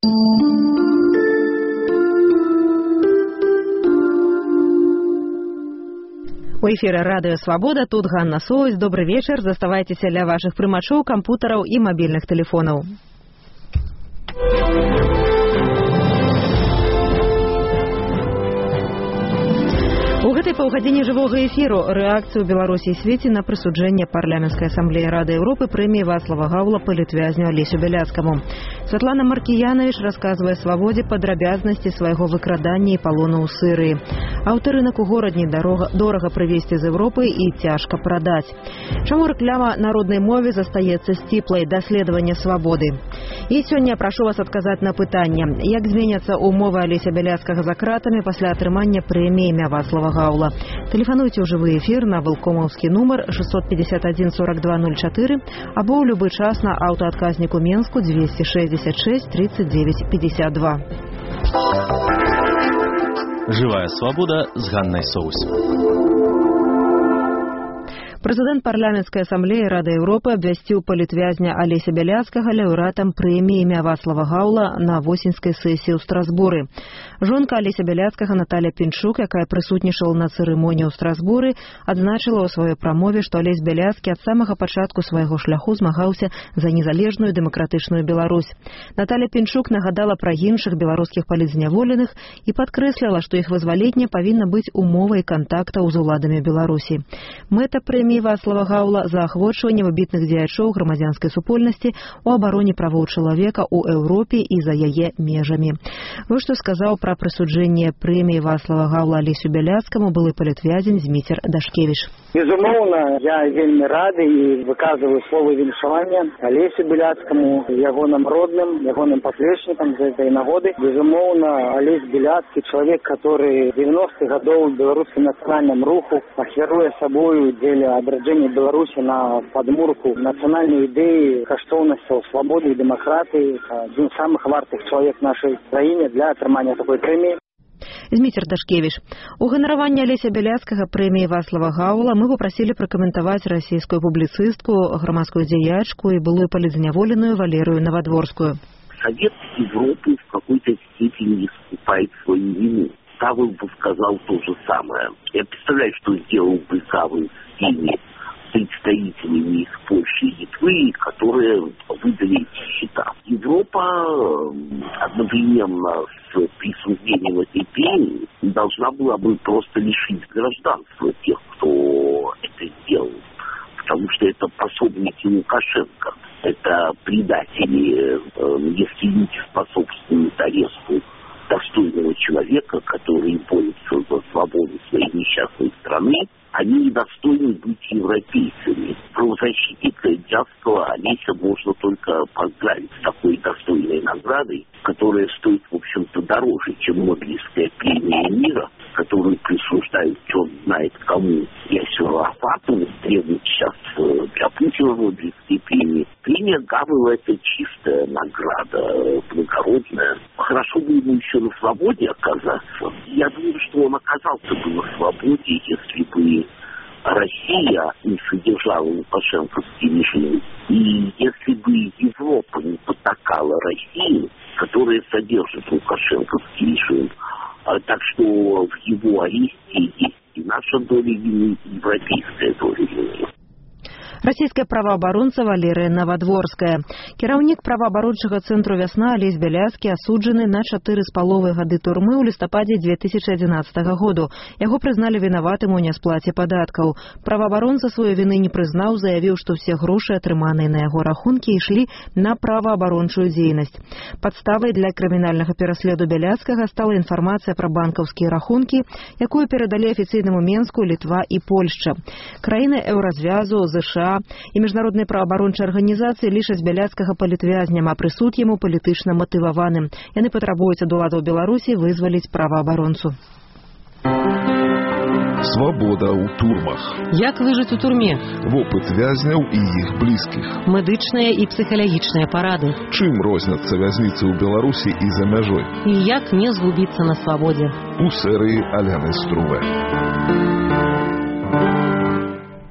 У эфіры радыё «Свабода», тут Ганна Соўсь. Добры вечар, заставайцеся ля вашых прымачоў, кампутараў і мабільных тэлефонаў. У гэтай паўгадзіне жывога эфіру рэакцыю Беларусі і свеце на прысуджэнне парламенцкай асамблеі Рады Еўропы прэміі Вацлава Гаўла палітвязню Алесю Бяляцкаму. Святлана Маркіянавіч расказвае Свабодзе падрабязнасці свайго выкрадання і палону ў Сырыі. Аўтарынак у горадні дорага прывезці з Еўропы і цяжка прадаць. Чаму рэклама народнай мове застаецца сціплай, даследавання Свабоды? І сёння прашу вас адказаць на пытанне, як зменяцца умовы Алеся Бяляцкага за кратамі пасля атрымання прэміі імя Вацлава Гаўла. Тэлефануйце ў жывы эфір на вылкомаўскі нумар 651 42 04 або ў любы час на аўтаадказніку Менску 266 39 52. Живая свобода с Ганной Соўсь. Прэзідэнт парламенцкай асамблеі Рады Еўропы абвясціў палітвязня Алеся Бяляцкага лаўрэатам прэміі імя Вацлава Гаўла на восеньскай сесіі ў Страсбуры. Жонка Алеся Бяляцкага Наталя Пінчук, якая прысутнічала на цырымоніі ў Страсбуры, адзначыла ў сваёй прамове, што Алесь Бяляцкі ад самага пачатку свайго шляху змагаўся за незалежную дэмакратычную Беларусь. Наталя Пінчук нагадала пра іншых беларускіх палітзняволеных і падкрэсліла, што іх вызваленне павінна быць умовай кантактаў з уладамі Беларусі. Мэта прэміі Вацлава Гаўла за ахвочванне выбітных дзеячоў грамадзянскай супольнасці у абароне правоў чалавека ў Еўропе і за яе межамі. Вось што сказаў пра прысуджэнне прэміі Вацлава Гаўла Алесю Бяляцкаму былы палітвязень Зміцер Дашкевіч. Безумоўна, я вельмі рады і выказваю словы віншавання Алесю Бяляцкаму, ягоным родным, ягоным паплечнікам за этой нагоды. Безумоўна, Алесь Бяляцкі чалавек, который 90-х гадоў в беларускім нацыянальным руху ахвяруе сабою дзеля адраджэння Беларусі на падмурку нацыянальнай ідэі каштоўнасцяў свабоды і дэмакратыі, адзін з самых вартых чалавек нашай краіне для атрымання такой прэміі. Зміцер Дашкевіч. У ганараванне Алеся Бяляцкага прэміі Вацлава Гаўла мы папрасілі пракаментаваць расійскую публіцыстку, грамадскую дзеячку і былую палітзняволеную Валерыю Новодворскую. Совет Европы в какой-то степени искупает свою вину. Кавел бы сказал то же самое. Я представляю, что сделал бы Кавел с теми представителями из Польши и Литвы, которые выдали эти счета. Европа одновременно с присуждением этой премии должна была бы просто лишить гражданства тех, кто это сделал. Потому что это пособники Лукашенко. Это предатели, если не способствуют аресту достойного человека, который борется за свободу своей несчастной страны, они недостойны быть европейцами. Правозащитника Дядского Олеся можно только поздравить с такой достойной наградой, которая стоит, в общем-то, дороже, чем Нобелевская премия мира, которую присуждают черт знает кому. Ясеру Арафату требует сейчас для Путина Нобелевской премии. Премия Гавела — это чистая награда, благородная. Хорошо бы ему еще на свободе оказаться. Я думаю, что он оказался бы на свободе, если бы Россия не содержала лукашенковский режим, и если бы Европа не потакала Россию, которая содержит лукашенковский режим. Так что в его аресте есть и наша доля вины, и европейская доля вины. Расійская праваабаронца Валерыя Новодворская. Кіраўнік праваабарончага цэнтру «Вясна» Алесь Бяляцкі асуджаны на 4,5 гады турмы ў лістападзе 2011 году. Яго прызналі вінаватым у нясплаце падаткаў. Праваабаронца сваёй віны не прызнаў, заявіў, што ўсе грошы, атрыманыя на яго рахункі, ішлі на праваабарончую дзейнасць. Падставай для крымінальнага пераследу Бяляцкага стала інфармацыя пра банкаўскія рахункі, якую перадалі афіцыйнаму Менску Літва і Польшча. Краіны Еўразвязу, США і міжнародныя праваабарончыя арганізацыі лічаць Бяляцкага палітвязням, а прысуд яму палітычна матываваным. Яны патрабуюць ад уладаў Беларусі вызваліць праваабаронцу. Свабода ў турмах. Як выжыць у турме? Вопыт вязняў і іх блізкіх. Медычныя і псіхалагічныя парады. Чым розняцца вязніцы ў Беларусі і за мяжой? І як не згубіцца на свабодзе? У серыі Аляны Струве.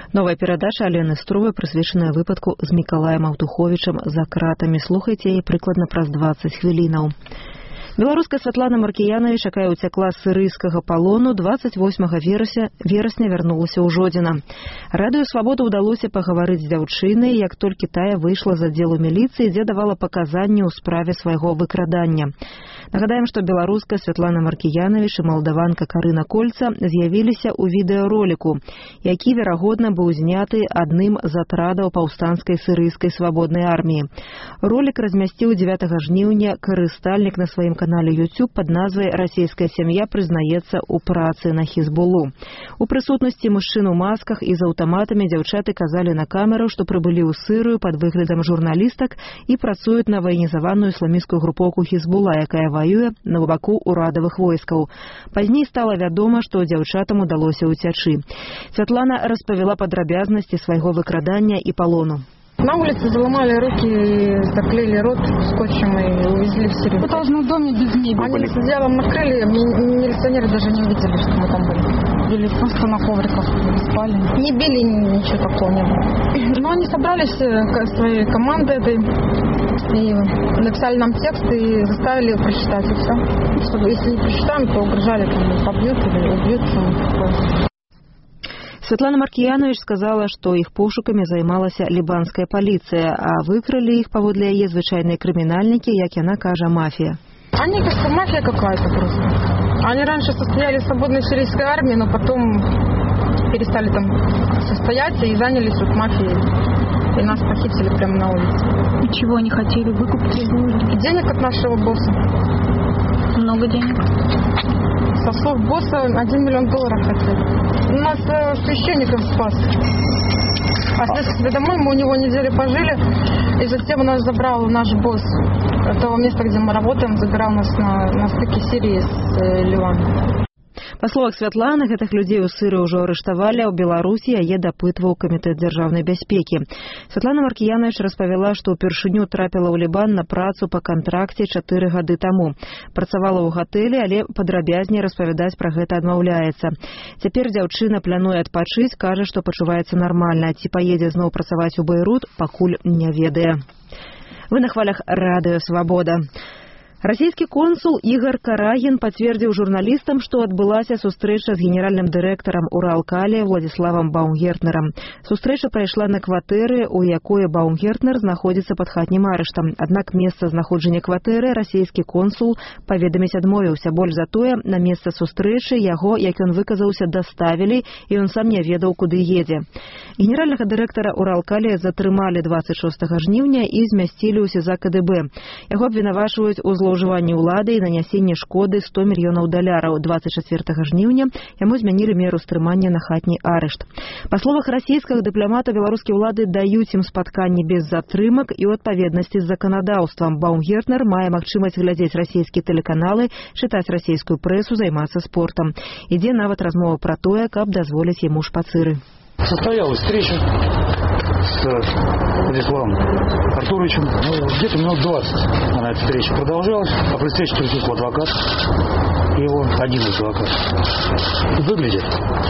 Новая перадача Алены Струвай, прысвечаная выпадку з Мікалаем Аўтуховічам за кратамі. Слухайце яе прыкладна праз 20 хвілінаў. Беларуска Святлана Маркіянавіч, якая ўцякла з сірыйскага палону, 28 верасня вярнулася ў Жодзіна. Радыё Свабода ўдалося пагаварыць з дзяўчынай, як толькі тая выйшла з аддзелу міліцыі, дзе давала паказанні ў справе свайго выкрадання. Нагадаем, што беларуска Святлана Маркіянавіч і малдаванка Карына Кольца з'явіліся ў відэароліку, які, верагодна, быў зняты адным з атрадаў паўстанцкай сірыйскай свабоднай арміі. Ролік размясціў 9 жніўня карыстальнік на сваім канале YouTube пад назвай «Расійская сям'я прызнаецца ў працы на Хізбулу». У прысутнасці мужчын у масках і з аўтаматамі дзяўчаты казалі на камеру, што прыбылі ў Сырыю пад выглядам журналістак і працуюць на ваенізаваную ісламісцкую групоўку Хізбула, якая воюе на баку ўрадавых войскаў. Пазней стала вядома, што дзяўчатам удалося ўцячы. Святлана распавяла падрабязнасці свайго выкрадання і палону. На улице заломали руки и заклеили рот скотчем и увезли в Сирию. Это в доме без мебели. Они с одеялом накрыли, милиционеры даже не увидели, что мы там были. Были просто на ковриках, спали. Не били, ничего такого не было. Но они собрались своей командой этой и написали нам текст и заставили прочитать и все. Чтобы, если не прочитаем, то угрожали, там, побьют или убьют. Святлана Маркіянавіч сказала, што іх пошукамі займалася лібанская паліцыя, а выкралі іх паводле яе звычайныя крымінальнікі, як яна кажа, мафія. Они, кажется, мафия какая-то просто. Они раньше состояли в свободной сирийской армии, но потом перестали там состоять и занялись вот мафией. И нас похитили прямо на улице. И чего они хотели выкупить? Денег от нашего босса. Много денег? Со слов босса $1 миллион хотели. У нас священников спас. А следствие домой, мы у него неделю пожили, и затем нас забрал наш босс. Того места, где мы работаем, забирал нас на стыке Сирии с Ливаном. Па словах Святланы, гэтых людзей у Сырыі ўжо арыштавалі, а ў Беларусі яе дапытваў Камітэт дзяржаўнай бяспекі. Святлана Маркіянавіч распавяла, што ўпершыню трапіла ў Лібан на працу па кантракце 4 гады таму. Працавала ў гатэлі, але падрабязней распавядаць пра гэта адмаўляецца. Цяпер дзяўчына плануе адпачыць, кажа, што пачуваецца нармальна. Ці паедзе зноў працаваць у Бейрут, пакуль не ведае. Вы на хвалях Радыё Свабода. Расійскі консул Ігор Карагін пацвердзіў журналістам, што адбылася сустрэча з генеральным дырэктарам Уралкалія Владзіславам Баумгертнерам. Сустрэча прайшла на кватэры, у якой Баумгертнер знаходзіцца пад хатнім арыштам. Аднак месца знаходжання кватэры расійскі консул паведаміць адмовіўся. Больш за тое, на месца сустрэчы яго, як ён выказаўся, даставілі, і ён сам не ведаў, куды едзе. Генеральнага дырэктара Уралкалія затрымалі 26 жніўня і змясцілі ў СІЗА КДБ. Яго абвінавачваюць у злоўжыванні ўлады і нанясенні шкоды $100 мільёнаў. 24 жніўня яму змянілі меру стрымання на хатні арышт. Па словах расійскага дыпламата, беларускія ўлады даюць ім спатканні без затрымак і ў адпаведнасці з заканадаўствам. Баумгертнер мае магчымасць глядзець расійскія тэлеканалы, чытаць расійскую прэсу, займацца спортам. Ідзе нават размова пра тое, каб дазволіць яму шпацыры. Состоялась встреча с Владиславом Артуровичем. Где-то минут 20 она эта встреча продолжалась. А при встрече присутствовал адвокат. Его один из адвокатов. Выглядит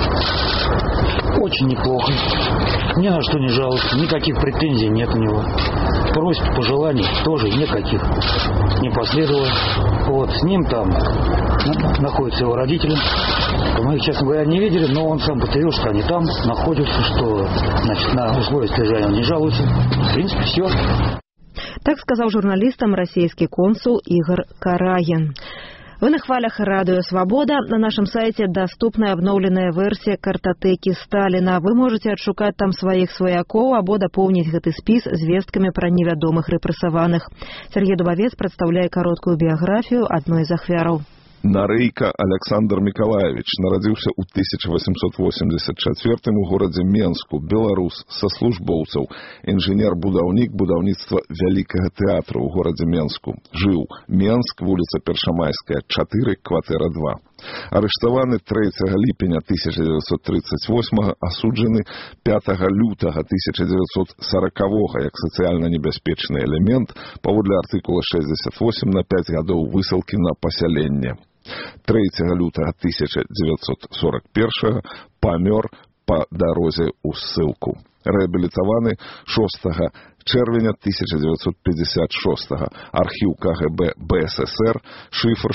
очень неплохо. Ни на что не жалуется. Никаких претензий нет у него. Просьб, пожеланий тоже никаких не последовало. Вот, с ним там находятся его родители. Мы их, честно говоря, не видели, но он сам подтвердил, что они там находятся, что, значит, на условия содержания он не жалуется. В принципе, все. Так сказал журналистам российский консул Игорь Карагин. Вы на хвалях Радыё Свабода. На нашем сайте доступна обновленная версия картотеки Сталина. Вы можете адшукаць там сваіх сваякоў або дапоўніць гэты спіс звесткамі пра невядомых рэпрэсаваных. Сергей Дубавец прадстаўляе кароткую біяграфію адной з ахвяраў. Нарейка Александр Миколаевич нарадзіўся ў 1884 у горадзе Менску, беларус, са службоўцаў, інжынер-будаўнік будаўніцтва Вялікага тэатру ў горадзе Менску. Жыў Менск, вуліца Першамайская, 4, кватэра 2. Арыштаваны 3 ліпеня 1938, асуджаны 5 лютага 1940 як сацыяльна небяспечны элемент паводле артыкула 68 на 5 гадоў высылкі на пасяленне. 3 лютага 1941 памёр па дарозе ў ссылку. Рэабілітаваны 6 чэрвеня 1956. Архіў КГБ БССР, шифр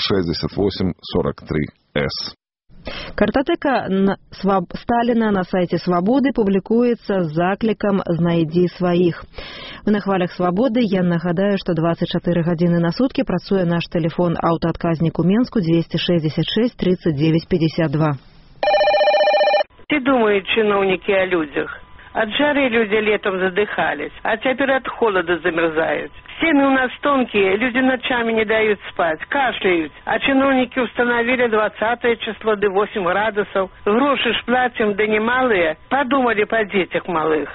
6843С. Картатэка Сталіна на сайце «Свабоды» публікуецца з заклікам «Знайдзі сваіх». На хвалях «Свабоды» я нагадаю, што 24 гадзіны на суткі працуе наш тэлефон аўтаадказнік у Менску 266 39 52. Ці думаюць чыноўнікі о людзях? От жары люди летом задыхались, а теперь от холода замерзают. Стены у нас тонкие, люди ночами не дают спать, кашляют. А чиновники установили 20 число до 8 градусов. Гроши ж платим, да немалые. Подумали по детях малых.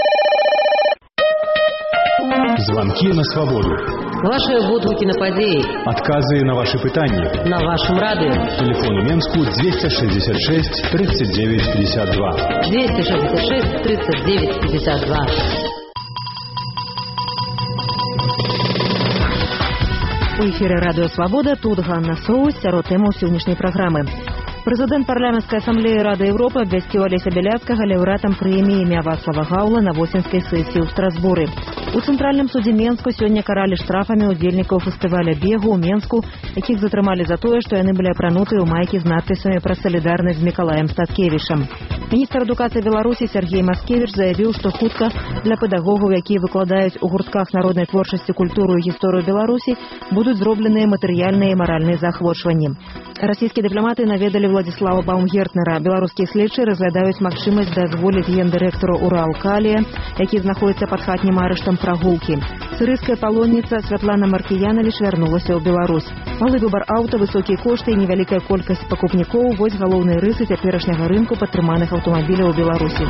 Звонки на свободу. Ваши водгуки на подеи. Отказы на ваши пытания. На вашем радио. Телефон у Менску 266 39 52. 266 39 52. У эфире радио «Свобода», тут Ганна Соус, сярод тэмаў сённяшняй праграмы. Прэзідэнт парламенцкай асамблеі Рады Еўропы абвясціў Алеся Бяляцкага лаўрэатам прэміі імя Вацлава Гаўла на восеньскай сесіі ў Страсбуры. У цэнтральным судзе Менску сёння каралі штрафамі удзельнікаў фестываля бегу ў Менску, якіх затрымалі за тое, што яны былі апрануты ў майкі з надпісамі пра салідарнасць з Мікалаем Статкевічам. Міністр адукацыі Беларусі Сергей Маскевіч заявіў, што хутка для педагогаў, якія выкладаюць у гуртках народнай творчасці, культуру і гісторыю Беларусі, будуць зробленыя матэрыяльныя і маральныя заахвочванні. Расійскія дыпламаты наведалі Владислава Баумгертнера. Беларускія следчыя разглядаюць магчымасць дазволіць гендырэктару Уралкалія, які знаходзіцца пад хатнім арыштам, прагулкі. Сірыйская палонніца Святлана Маркіянавіч вярнулася ў Беларусь. Малы выбар аўта, высокія кошты і невялікая колькасць пакупнікоў – вось галоўныя рысы цяперашняга рынку падтрыманых аўтамабіляў у Беларусі.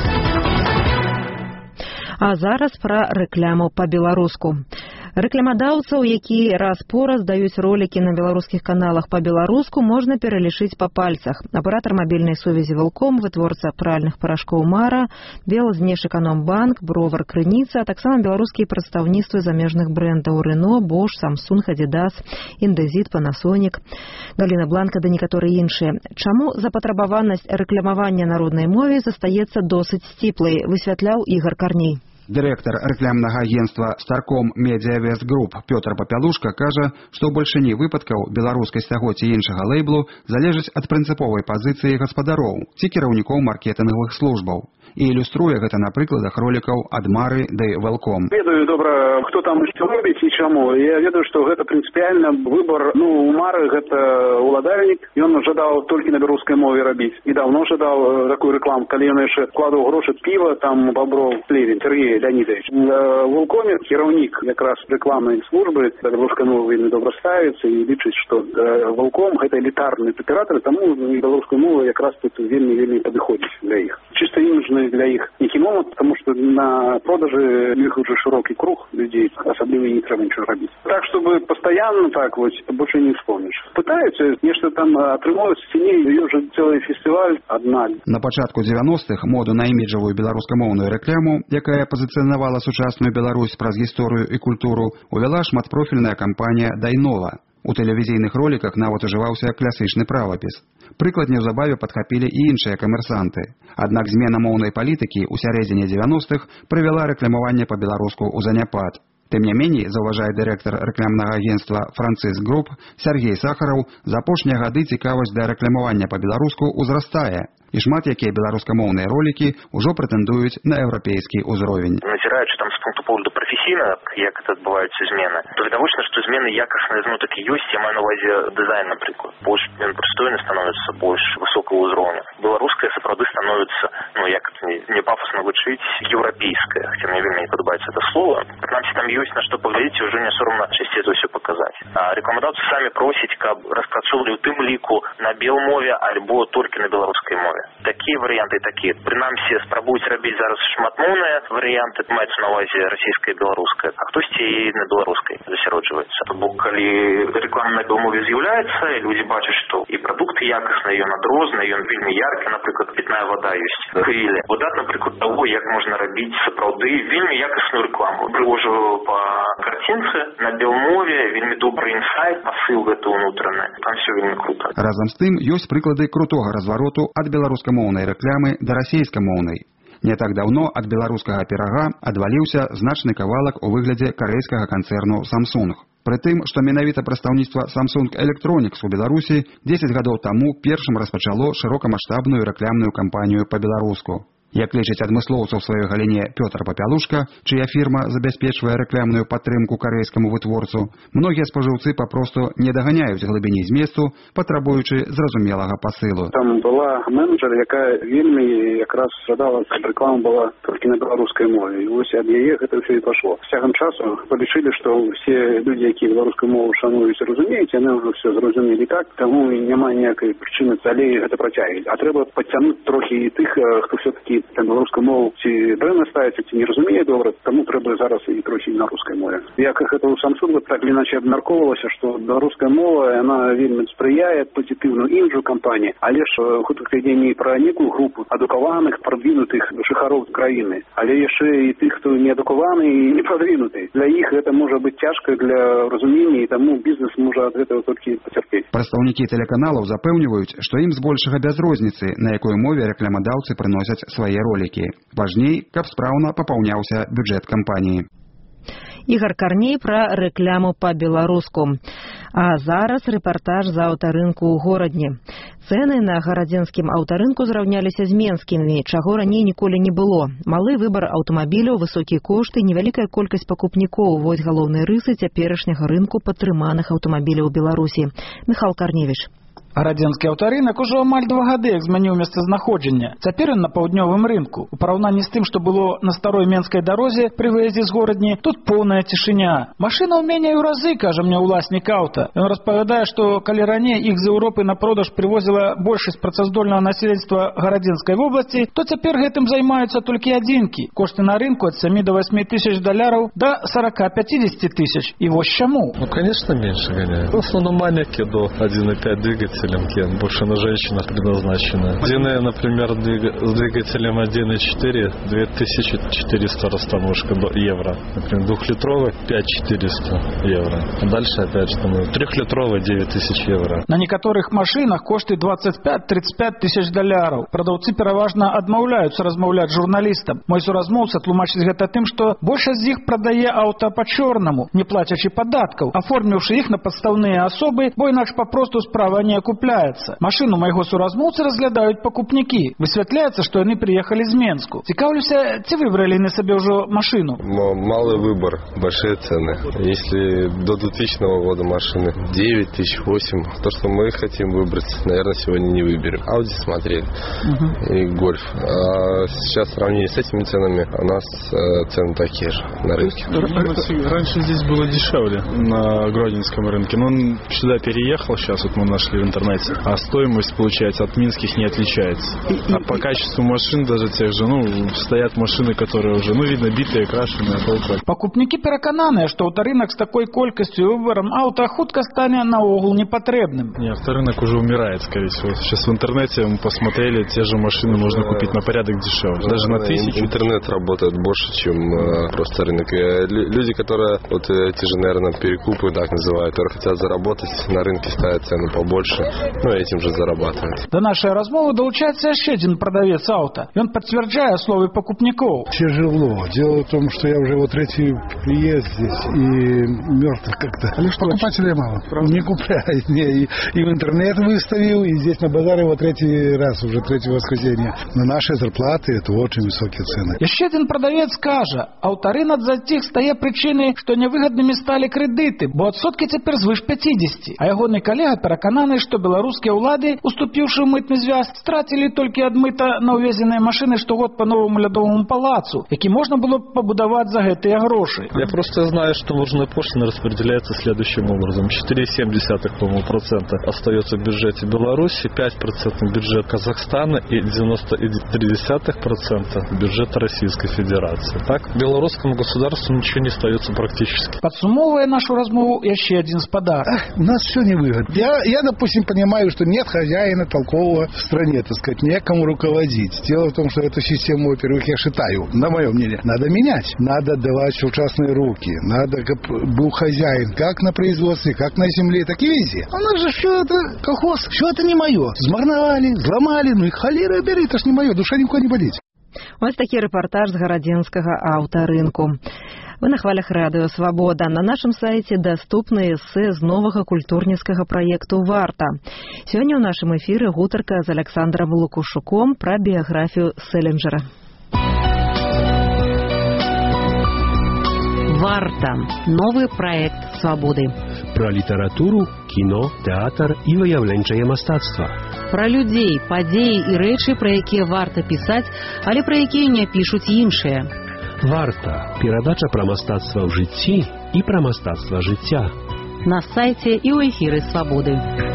А зараз пра рэкламу па-беларуску. Рэкламадаўцаў, якія раз-пораз даюць ролікі на беларускіх каналах па-беларуску, можна пералічыць па пальцах. Аператар мабільнай сувязі «Вэлком», вытворца пральных парашкоў «Мара», Белзнешэканомбанк, Бровар Крыніца, а таксама беларускія прадстаўніцтвы замежных брэндаў «Рено», «Бош», «Самсунг», «Адидас», «Індезіт», «Панасонік», «Галіна Бланка» да некаторыя іншыя. Чаму запатрабаванасць рэкламавання на роднай мове застаецца досыць сціплай, высвятляў Ігор Карней. Дырэктар рэкламнага агентства «Старком Медиа Вест Груп» Пётр Папялушка кажа, што ў бальшыні выпадкаў беларускасць таго ці іншага лэйблу залежыць ад прынцыповай пазіцыі гаспадароў ці кіраўнікоў маркетынгавых службаў. І ілюструе гэта на прыкладах ролікаў ад Мары да Вэлком. Ведаю добра, хто там што робіць і чаму. Я ведаю, што гэта прынцыпіальна выбар. У Мары гэта уладальнік, ён жадаў толькі на беларускай мове рабіць. І даўно жадаў такую рэкламу, калі ён яшчэ вкладаў грошы піва, там Бобров Плевень, Сергей Леонидович. В Вэлкоме кіраўнік якраз рэкламнай службы да беларускай мовы вельмі добра ставіцца і лічыць, што Вэлком гэта элітарны аператор, таму беларуская мова якраз тут вельмі падыходзіць для іх. Чисто іміджны для іх некі момант, потому что на продаже у них уже широкий круг людей, особливо не треба ничего робить. Так, чтобы постоянно так вот, больше не вспомнишь. Пытаются, нечто там атрымоваць в тени, ее же целый фестиваль одна. На пачатку 90-х моду на іміджавую беларускамоўную рэкламу, якая пазіцыянавала сучасную Беларусь праз гісторыю і культуру, увяла шматпрофільная кампанія «Дайнова». У тэлевізійных роліках нават ужываўся класычны правапіс. Прыклад неўзабаве падхапілі і іншыя камерсанты. Аднак змена моўнай палітыкі ў сярэдзіне 90-х прывяла рэкламаванне па-беларуску ў заняпад. Тым не меней, заўважае дырэктар рэкламнага агентства «Франциск Груп» Сергей Сахараў, за апошнія гады цікавасць да рэкламавання па-беларуску ўзрастае. І шмат якія беларускамоўныя ролікі ўжо прэтэндуюць на еўрапейскі ўзровень. Назіраючы там з пункту погляду прафесійна, як это адбываюцца змены, то відавочна, што змены якасныя так і ёсць, я маю на увазе дызайн, напрыклад. Больш ён прыстойны становіцца, больш высокага ўзроўня. Беларуская сапраўды становіцца, як не пафосна гучыць, еўрапейская, хаця мне вельмі не падабаецца это слово. Прынамсі там ёсць на што паглядзець, ўжо не сорамна часцей за ўсё паказаць. А рэкламадаўцы самі просяць, каб распрацоўвалі ў тым ліку на белмове альбо толькі на беларускай мове. Такія варыянты такія. Прынамсі спрабуюць рабіць зараз шматмоўныя варыянты, маецца на ўвазе расійская і беларуская, а хтосьці і на беларускай засяроджваецца. Бо калі рэклама на белмове з'яўляецца, і людзі бачаць, што і прадукты якасныя, ён адрозны, ён вельмі яркі, напрыклад, пітная вада ёсць. Хвілі. Выдатна прыклад таго, як можна рабіць сапраўды вельмі якасную рэкламу. Прыложу па карцінцы на белмове, вельмі добра інсайт, пасыл гэты ўнутраны. Там все вельмі круто. Разам з тым, ёсць прыклады крутога развароту ад беларускамоўнай рэкламы да расейскамоўнай. Не так даўно ад беларускага пірага адваліўся значны кавалак у выглядзе карэйскага канцэрну Samsung. Прытым, што менавіта прадстаўніцтва Samsung Electronics у Беларусі 10 гадоў таму першым распачало шырокамаштабную рэкламную кампанію па-беларуску. Як лічыць адмыслоўца ў сваёй галіне Пётр Папялушка, чыя фірма забяспечвае рэкламную падтрымку карэйскаму вытворцу, многія спажыўцы папросту не даганяюць глыбіні зместу, патрабуючы зразумелага пасылу. Там была менеджер, якая вельмі якраз жадала, каб рэклама была толькі на беларускай мове. І вось ад яе гэта ўсё і пашло. З цягам часу палічылі, што ўсе людзі, якія беларускую мову шануюць і разумеюць, яны ўжо ўсё зразумелі так, таму няма ніякай прычыны далей гэта працягваць. А трэба падцягнуць трохі і тых, хто ўсё-такі там беларускую мову ці дрэнна ставіцца, ці не разумее добра, таму трэба зараз і трохі на рускай мове. Як гэта ў Samsung так или иначе абмяркоўвалася, што беларуская мова, яна вельмі спрыяе пазітыўну іміджу кампаніі, але ж тут ідзе не пра некую групу адукаваных, прадвінутых жыхароў краіны, але яшчэ і тых, хто не адукаваны і не прадвінуты. Для іх гэта можа быць цяжка для разумення, і таму бізнес можа ад гэтага толькі пацярпець. Прадстаўнікі тэлеканалаў запэўніваюць, што ім збольшага без розніцы, на якой мове рэкламадаўцы прыносяць свае ролики. Важней, каб спраўна папаўняўся бюджэт кампаніі. Ігор Карней пра рэкляму па-беларуску. А зараз рэпартаж з аўтарынку ў горадні. Цэны на гарадзенскім аўтарынку зраўняліся з менскімі, чаго раней ніколі не было. Малы выбар аўтамабіляў, высокія кошты, невялікая колькасць пакупнікоў – вось галоўныя рысы цяперашняга рынку падтрыманых аўтамабіляў у Беларусі. Михал Карневіч. Гарадзенскі аўтарынак ужо амаль 2 гады як змяніў месцазнаходжанне. Цяпер ён на паўднёвым рынку. У параўнанні з тым, што было на старой менскай дарозе пры выездзе з горадні, тут поўная цішыня. Машына ў мяне ў разы, кажа мне ўласнік аўта. Ён распавядае, што калі раней іх з Еўропы на продаж прывозіла большасць працаздольнага насельніцтва гарадзенскай вобласці, то цяпер гэтым займаюцца толькі адзінкі. Кошты на рынку ад 7 до 8 тысяч доляраў до 40-50 тысяч. І вось чаму? Ну, конечно, меньше гоняют. В основном маньяки до 1,5 двигателя. Больше на женщинах предназначено. Длинная, например, с двигателем 1.4 2400 растаможка евро. Например, 2-литровый 5400 евро. А дальше опять же 3-литровый 9000 евро. На некаторых машинах кошты 25-35 тысяч доляраў. Прадаўцы пераважна адмаўляюцца размаўляць журналістам. Мой суразмоўца тлумачыць гэта тым, што большасць з іх прадае аўта па-чорнаму, не плацячы падаткаў, аформіўшы іх на падстаўныя асобы, бо інакш папросту справа не окупляецца. Машыну майго суразмоўцы разглядаюць пакупнікі. Высвятляецца, што яны прыехалі з Менску. Цікаўлюся, ці выбралі на сабе ўжо машыну? Малый выбор, большие цены. Если до 2000 года машины 9 тысяч, 8, то, что мы хотим выбрать, наверное, сегодня не выберем. Audi смотрели и Golf. А сейчас в сравнении с этими ценами у нас цены такие же на рынке. Раньше здесь было дешевле на Гродненском рынке, но он сюда переехал, сейчас вот мы нашли в интернете, а стоимость, получается, от минских не отличается. А по качеству машин даже тех же, стоят машины, которые уже, видно, битые, крашеные, толкать. Пакупнікі перакананыя, што аўтарынак з такой колькасцю і выбором аўта хутка стане наогул непотребным. Не, авторынок уже умирает, скорее всего. Сейчас в интернете мы посмотрели, те же машины можно купить на порядок дешевле. Даже на 1000. Интернет работает больше, чем просто рынок. Люди, которые, вот эти же, наверное, перекупы, так называют, которые хотят заработать, на рынке ставят цену побольше, этим же зарабатывают. До нашей размовы долучается еще один продавец аўта. Он подтверждает словы покупников. Тяжело. Дело в том, что я уже третий приезд здесь и мертв как-то. А что покупателей мало. Не купляют. И в интернет выставил, и здесь на базаре третий раз, уже третье воскресенье. На наши зарплаты это очень высокие цены. Еще один продавец скажет, аўтарынак затих стае причиной, что невыгодными стали кредиты, бо отсотки теперь звыш 50. А ягоны коллега перекананы, что белорусские улады, уступившие мытный звяз, стратили только ад мыта на увезенные машины штогод по новому лядовому палацу, які можно было побудовать за гэтые гроши. Я просто знаю, что нужная пошлина распределяется следующим образом. 4,7% остается в бюджете Беларуси, 5% бюджет Казахстана и 93% бюджета Российской Федерации. Так, белорусскому государству ничего не остается практически. Подсумовывая нашу размову, еще один с подарком. У нас все невыгодно. Я, допустим, понимаю, что нет хозяина толкового в стране, так сказать, некому руководить. Дело в том, что эту систему, во-первых, я считаю, на мое мнение, надо менять. Надо отдавать в частные руки. Надо, чтобы был хозяин как на производстве, как на земле, так и везде. А у нас же все это колхоз, все это не мое. Змарновали, зломали, ну и холера бери, это ж не мое, душа никуда не болит. Ось такі рэпартаж з гарадзенскага аўтарынку. Вы на хвалях радыё «Свабода». На нашым сайце даступны эсэ з новага культурніцкага праекту «Варта». Сёння ў нашым эфіры гутарка з Александром Лукашуком пра біяграфію Селенджера. «Варта» – новый проект «Свободы». Про літаратуру, кіно, тэатр і выяўленчае мастацтва. Пра людзей, падзеі і рэчы, пра якія варта пісаць, але пра якія не пішуць іншыя. «Варта» – перадача пра мастацтва ў жыцці і пра мастацтва жыцця. На сайце і ў эфіры «Свободы».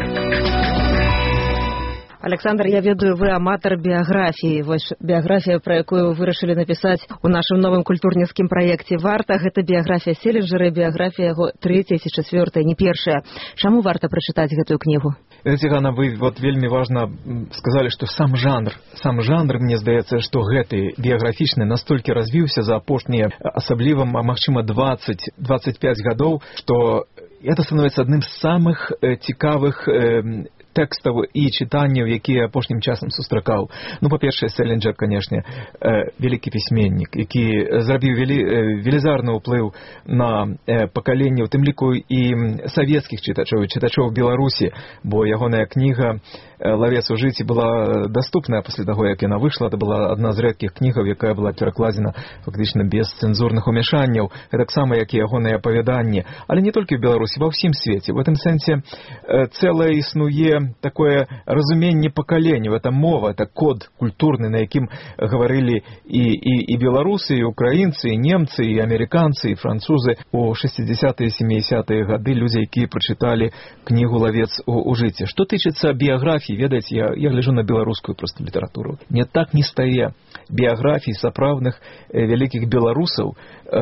Александр, я ведаю, вы аматар біяграфіі. Вось біяграфія, пра якую вы вырашылі напісаць у нашым новым культурніцкім праекце «Варта», гэта біяграфія Селенджера, біяграфія яго 3-я ці 4-я, не першая. Чаму варта прачытаць гэтую кнігу? Ганна, вы вот вельмі важна сказалі, што сам жанр, мне здаецца, што гэты біяграфічны настолькі развіўся за апошнія, асабліва, магчыма, 20-25 гадоў, што это становіцца адным з самых цікавых тэкстаў і чытанняў, якія апошнім часам сустракаў. Ну, па-першае, Селенджер, канешне, вялікі пісьменнік, які зрабіў велізарны ўплыў на пакаленне, у тым ліку і савецкіх чытачоў Беларусі, бо ягоная кніга «Лавец у жыцці» была даступная пасля таго, як яна выйшла. Это была адна з рэдкіх кнігаў, якая была перакладзена фактычна без цэнзурных умяшанняў, гэтаксама, як і ягоныя апавяданні. Але не толькі ў Беларусі, ва ўсім свеце. В гэтым сэнсе цэлае існуе такое разуменне пакаленняў. Это мова, это код культурны, на якім гаварылі і беларусы, і украінцы, і немцы, і амерыканцы, і французы у 60-е, 70-е гады, людзі, якія прачыталі кнігу «Лавец у жыцці». Што тычыцца біяграфіі, ведаеце, я гляджу на беларускую просто літаратуру. Не так не стае біяграфій сапраўдных вялікіх беларусаў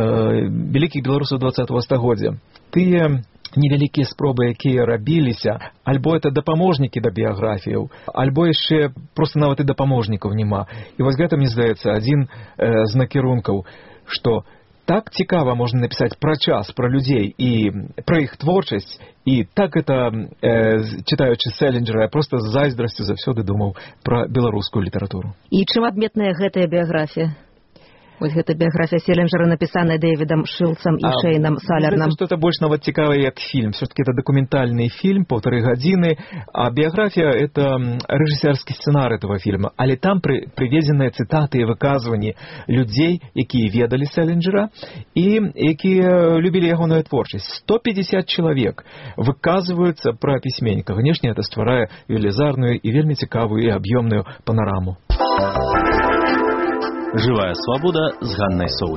20-го стагоддзя. Тыя невялікія спробы, якія рабіліся, альбо это дапаможнікі да біяграфіяў, альбо яшчэ проста нават і дапаможнікаў няма. І вось гэта, мне здаецца, адзін з накірункаў, што так цікава можна напісаць пра час, пра людзей і пра іх творчасць, і так это, чытаючы Селенджера, я проста з зайздрасцю заўсёды думаў пра беларускую літаратуру. І чым адметная гэтая біяграфія? Вось гэта біяграфія Селенджера, напісаная Дэвідам Шылцам і Шэйнам Салернам. Что-то больш нават цікавае, як фільм. Все-таки это документальный фильм, 1,5 гадзіны, а біяграфія — это рэжысёрскі сцэнар этого фильма. Але там прыведзеныя цытаты і выказванні людзей, якія ведалі Селенджера і якія любілі ягоную творчасць. 150 чалавек выказваюцца пра пісьменніка. Канешне, это стварае велізарную і вельмі цікавую і аб'ёмную панараму. «Живая свобода» с Ганной Соус.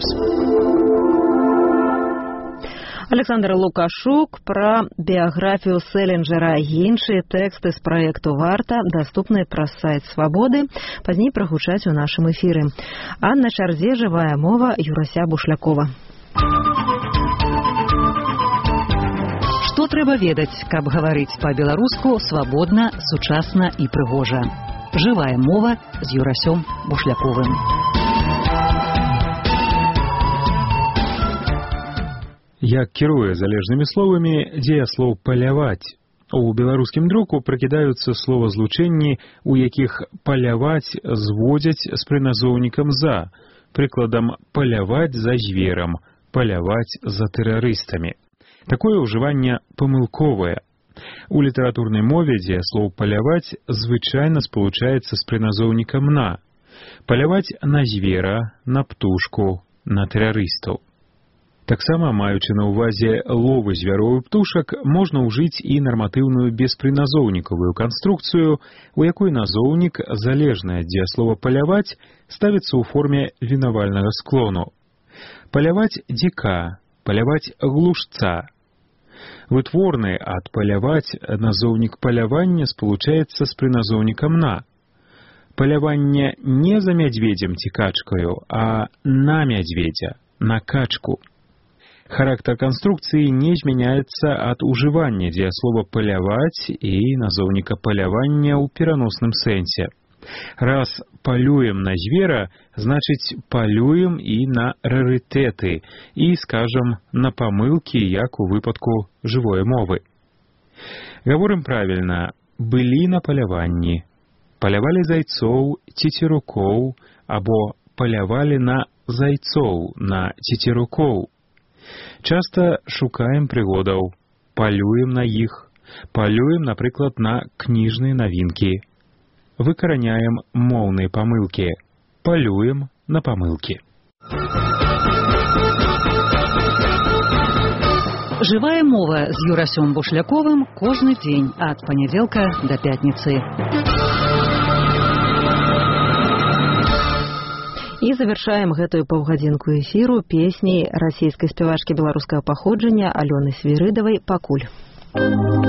Александр Лукашук пра біяграфію Селенджера. Іншыя тэксты з праекту «Варта» даступныя праз сайт «Свабоды», пазней прагучаць у нашым эфіры. А на чарзе «Жывая мова» Юрася Бушлякова. Што трэба ведаць, каб гаварыць па-беларуску свабодна, сучасна і прыгожа? «Жывая мова» з Юрасём Бушляковым. Як кіруе залежнымі словамі дзеяслоў «паляваць». У беларускім друку пракідаюцца словазлучэнні, у якіх «паляваць» зводзяць з прыназоўнікам «за», прыкладам «паляваць за зверам», «паляваць за тэрарыстамі». Такое ўжыванне памылковае. У літаратурнай мове дзеяслоў «паляваць» звычайна спалучаецца з прыназоўнікам «на». Паляваць на звера, на птушку, на тэрарыстаў. Таксама, маючы на ўвазе ловы звяроў і птушак, можна ўжыць і нарматыўную беспрыназоўнікавую канструкцыю, у якой назоўнік, залежны ад дзеяслова «паляваць», ставіцца ў форме вінавальнага склону. Паляваць дзіка, паляваць глушца. Вытворны ад паляваць назоўнік палявання спалучаецца з прыназоўнікам «на». Паляванне не за мядзведзем ці качкаю, а на мядзведзя, на качку. Характар канструкцыі не змяняецца ад ужывання дзеяслова паляваць і назоўніка палявання ў пераносным сэнсе. Раз палюем на звера, значыць палюем і на рарытэты, і, скажам, на памылкі, як у выпадку жывой мовы. Гаворым правільна, былі на паляванні, палявалі зайцоў, цецерукоў, або палявалі на зайцоў, на цецерукоў. Часта шукаем прыгодаў, палюем на іх, палюем, напрыклад, на кніжныя навінкі. Выкараняем моўныя памылкі, палюем на памылкі. Жывая мова з Юрасём Бушляковым кожны дзень ад панядзелка да пятніцы. І завяршаем гэтую паўгадзінку эфіру песняй расійскай спявачкі беларускага паходжання Алёны Свірыдавай «Пакуль».